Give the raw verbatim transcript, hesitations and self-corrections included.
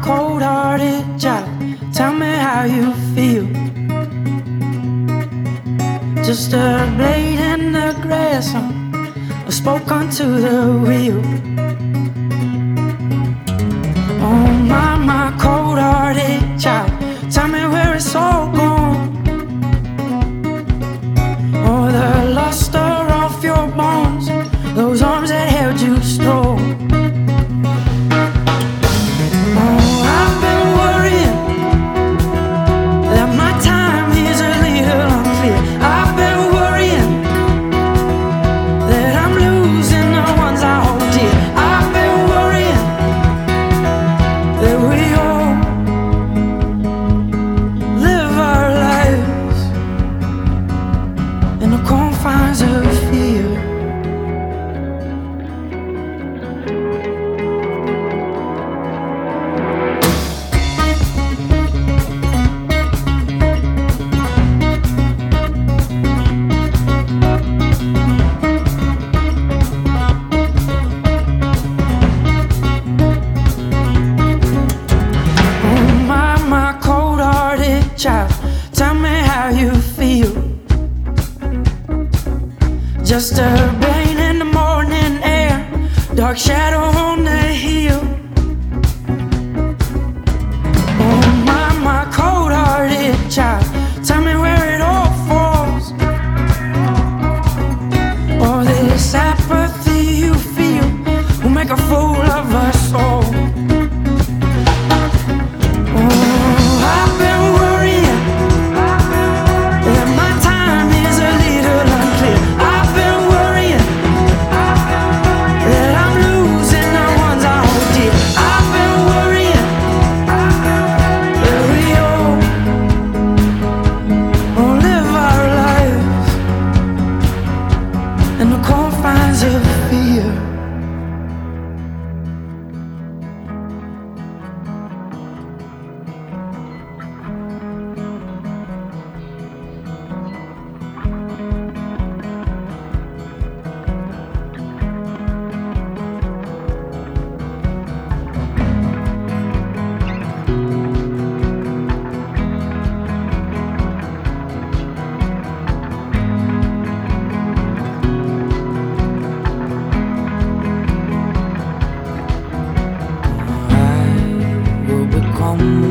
cold-hearted child, tell me how you feel. Just a blade in the grass, I spoke onto the wheel. Oh my, my cold-hearted child, tell me where it's all gone. Oh, the luster off your bones, those arms that held you strong. Tell me how you feel. Just a rain in the morning air, dark shadow on the hill. Oh my, my cold-hearted child, tell me where it all falls. Oh, this apathy you feel will make a fool of us all. In the confines of fear. Come